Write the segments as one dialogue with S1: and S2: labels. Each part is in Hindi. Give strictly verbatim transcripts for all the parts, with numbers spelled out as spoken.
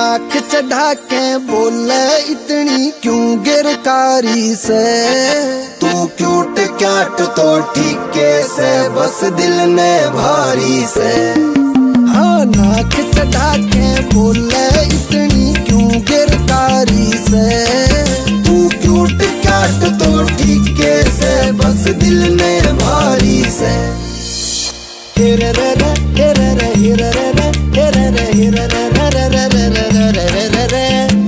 S1: नाक चढ़ा के बोले इतनी क्यों गिरकारी से।
S2: तू क्यूट क्याट तो ठीके से बस दिल ने भारी से।
S1: हाँ नाक चढ़ा के बोले इतनी क्यों गिरकारी से।
S2: तू क्यूट क्याट तो ठीके से बस दिल ने भारी से।
S1: हेरे रे रे हेरे रे हेरे रे रे हेरे रे हेरे रे रे रे रे रे रे रे रे।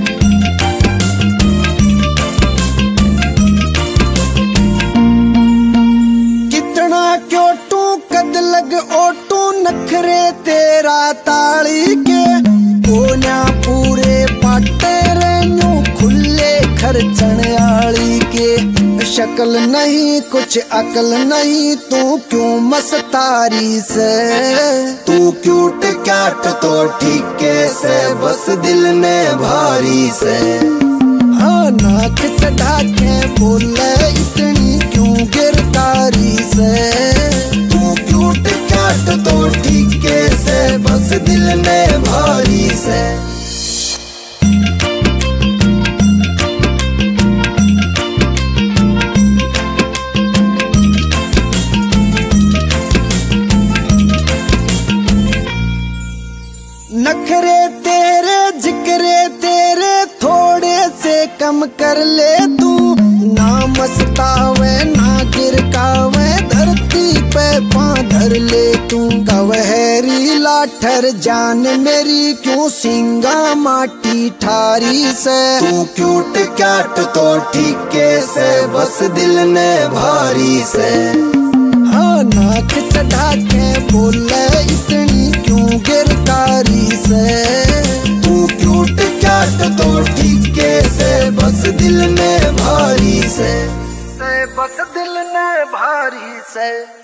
S1: कितना क्योटू कद लग ओटू नखरे तेरा ताली के। कोन्या पूरे पाटे रेन्यू खुले खर्चण आली के। शक्ल नहीं कुछ अकल नहीं तू क्यों मस्तारी से।
S2: तू क्यूट क्याट तो ठीके से बस दिल ने भारी से।
S1: हाँ नाक चढ़ा के बोले इतनी क्यों गिरकारी से।
S2: तू क्यूट क्याट तो ठीके से बस दिल ने भारी से।
S1: नखरे तेरे जिक्रे तेरे थोड़े से कम कर ले तू। ना मस्तावे ना गिरकावे धरती पे पाँव धर ले तू। कवहरी लाठर जान मेरी क्यों सिंगा माटी ठारी से।
S2: तू क्यूट क्याट तो ठीके से बस दिल ने भारी से।
S1: हाँ नाक चढ़ा के बोले इतनी क्यों गिरकारी से।
S2: तू क्यूट क्याट तो ठीके से बस दिल ने भारी से।
S1: बस दिल ने भारी से।